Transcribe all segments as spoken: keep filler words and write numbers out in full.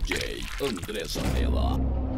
J André Zanella.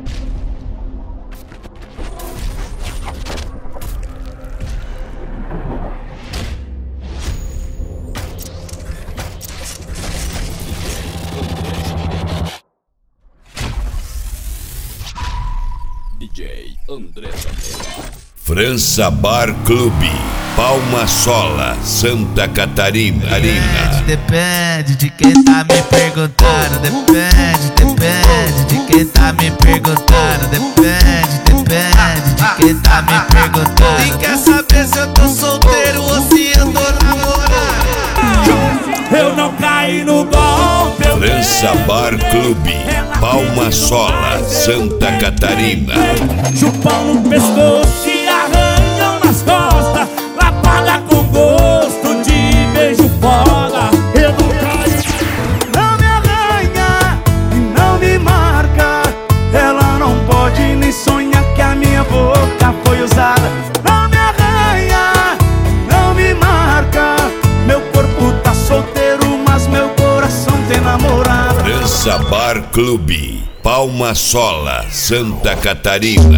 D J André Zanella. França Bar Clube, Palma Sola, Santa Catarina. Depende, depende de quem tá me perguntando. Depende, depende de quem tá me perguntando. Depende, depende de quem tá me perguntando. E quer saber se eu tô solteiro ou se eu tô namorando? Eu não caí no golpe. França Bar Clube, Palma Sola, Santa Catarina. Chupão no pescoço e arranham nas costas. Lapada com gosto de beijo foda. Eu não caí. Não me arranha e não me marca. Ela não pode nem sonhar que a minha boca foi usada. Não me arranha, não me marca. Meu corpo tá solteiro, mas meu coração tem namorada. França Bar Clube, Palma Sola, Santa Catarina.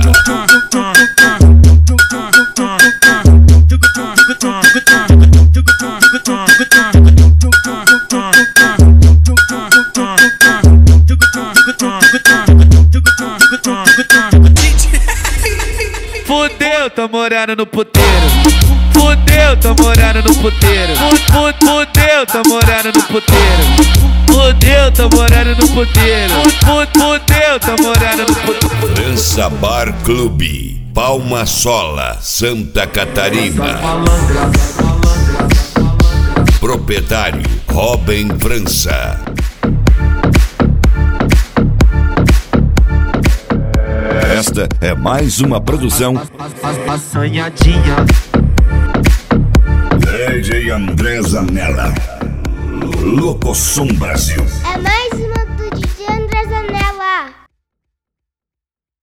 Fudeu, tô morando no puteiro. Fudeu, tô morando no puteiro. Fudeu, tô morando no puteiro. Fudeu, tô morando no puteiro. Fudeu, tô morando no puteiro. França Bar Clube, Palma Sola, Santa Catarina. Proprietário Robin França. Esta é mais uma produção Assanhadinha. D J André Zanella, Locosom Brasil. É mais